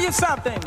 you something.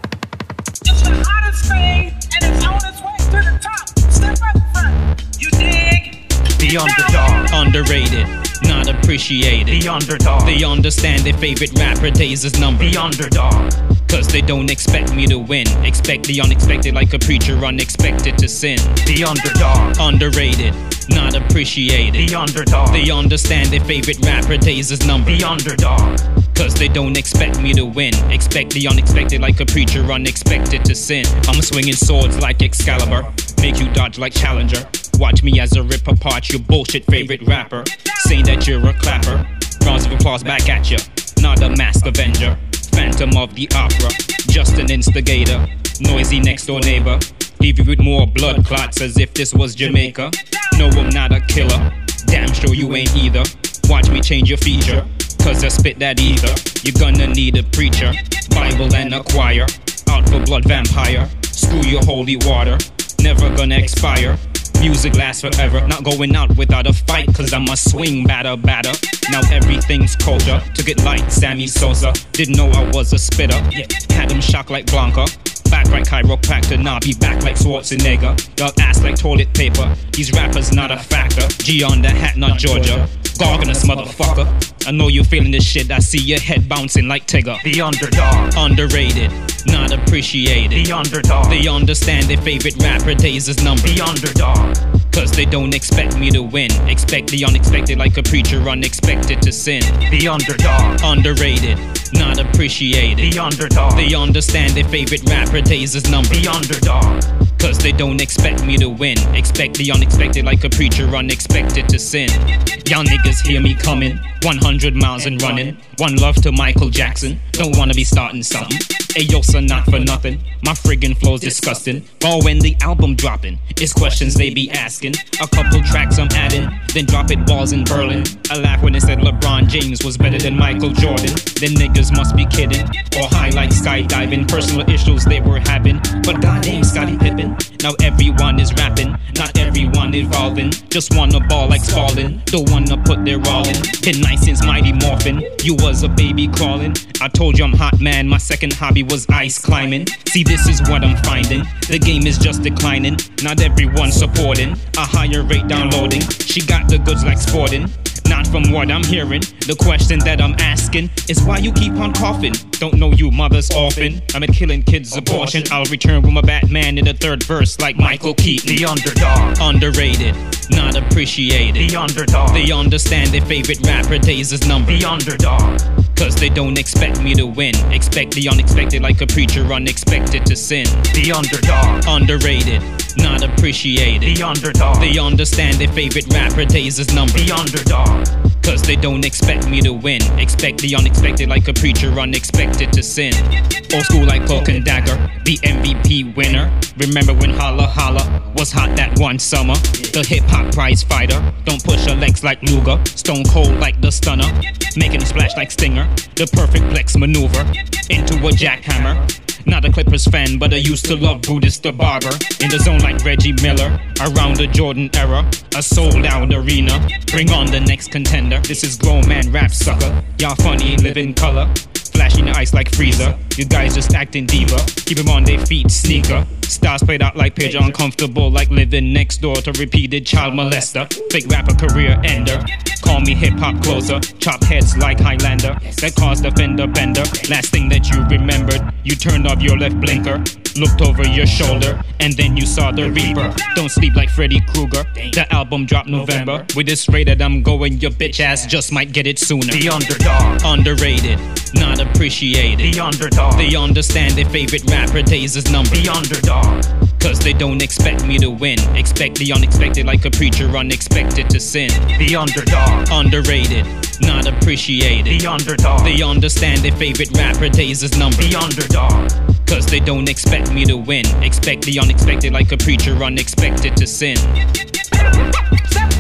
It's the hottest thing, and it's on its way to the top. Step up front. You dig? The underdog. Underrated, not appreciated. The underdog. They understand their favorite rapper days is numbered. The underdog. Cause they don't expect me to win. Expect the unexpected like a preacher unexpected to sin. The underdog. Underrated, not appreciated. The underdog. They understand their favorite rapper days is numbered. The underdog. Cause they don't expect me to win. Expect the unexpected like a preacher unexpected to sin. I'm swinging swords like Excalibur, make you dodge like Challenger. Watch me as I rip apart your bullshit favorite rapper, saying that you're a clapper. Rounds of applause back at ya. Not a mask avenger, Phantom of the Opera, just an instigator. Noisy next door neighbor, leave you with more blood clots as if this was Jamaica. No, I'm not a killer, damn sure you ain't either. Watch me change your feature, cause I spit that ether. You're gonna need a preacher, Bible and a choir. Out for blood vampire, screw your holy water. Never gonna expire, music lasts forever. Not going out without a fight, cause I'm a swing batter. Now everything's kosher, took it light, Sammy Sosa. Didn't know I was a spitter, had him shocked like Blanca. Back like chiropractor, nah, be back like Schwarzenegger. Y'all ass like toilet paper, these rappers not a factor. G on the hat, not Georgia, Garganus motherfucker. I know you're feeling this shit, I see your head bouncing like Tigger. The underdog. Underrated, not appreciated. The underdog. They understand their favorite rapper days is numbered. The underdog. Cause they don't expect me to win. Expect the unexpected like a preacher unexpected to sin. The underdog. Underrated, not appreciated. The underdog. They understand their favorite rapper days is numbered. The underdog. Cause they don't expect me to win. Expect the unexpected like a preacher unexpected to sin. Y'all niggas hear me coming, 100 miles and running. One love to Michael Jackson, don't wanna be starting something. Ayo, son, not for nothing, my friggin' flow's disgusting. But when the album dropping, it's questions they be asking. A couple tracks I'm adding, then drop it balls in Berlin. I laugh when they said LeBron James was better than Michael Jordan. Then niggas must be kidding, or high like skydiving. Personal issues they were having, but goddamn Scottie Pippen. Now everyone is rapping, not everyone evolving. Just wanna ball like Spalding, don't wanna put their all in. Been nice since Mighty Morphin, you was a baby crawling. I told you I'm hot man, my second hobby was ice climbing. See, this is what I'm finding, the game is just declining. Not everyone supporting, a higher rate downloading. She got the goods like Sporting, not from what I'm hearing. The question that I'm asking is why you keep on coughing. Don't know you mother's orphan, I'm at killing kids abortion. I'll return with my Batman in the third verse like Michael Keaton. The underdog. Underrated, not appreciated. The underdog. They understand their favorite rapper days is numbered. The underdog. Cause they don't expect me to win. Expect the unexpected like a preacher unexpected to sin. The underdog. Underrated, not appreciated. The underdog. They understand their favorite rapper days is numbered. The underdog. Cause they don't expect me to win. Expect the unexpected like a preacher unexpected to sin. Old school like Cloak and Dagger, the MVP winner. Remember when Holla Holla was hot that one summer? The hip hop prize fighter, don't push her legs like Luger. Stone cold like the Stunner, making a splash like Stinger. The perfect flex maneuver into a jackhammer. Not a Clippers fan, but I used to love Buddhist the Barber. In the zone like Reggie Miller, around the Jordan era, a sold out arena. Bring on the next contender. This is grown man rap sucker. Y'all funny, live in color. Flashing the ice like Freezer. You guys just acting diva. Keep them on their feet, sneaker. Stars played out like Page, uncomfortable like living next door to repeated child molester. Fake rapper career ender. Call me hip hop closer. Chop heads like Highlander. That caused a fender bender. Last thing that you remembered, you turned off your left blinker, looked over your shoulder, and then you saw the Reaper. Don't sleep like Freddy Krueger. The album dropped November. With this rated, I'm going, your bitch ass just might get it sooner. The underdog. Underrated, not appreciated. The underdog. They understand their favorite rapper days is numbered. The underdog. Cause they don't expect me to win. Expect the unexpected like a preacher unexpected to sin. The underdog. Underrated, not appreciated. The underdog. They understand their favorite rapper days is numbered. The underdog. Cause they don't expect me to win. Expect the unexpected like a preacher unexpected to sin.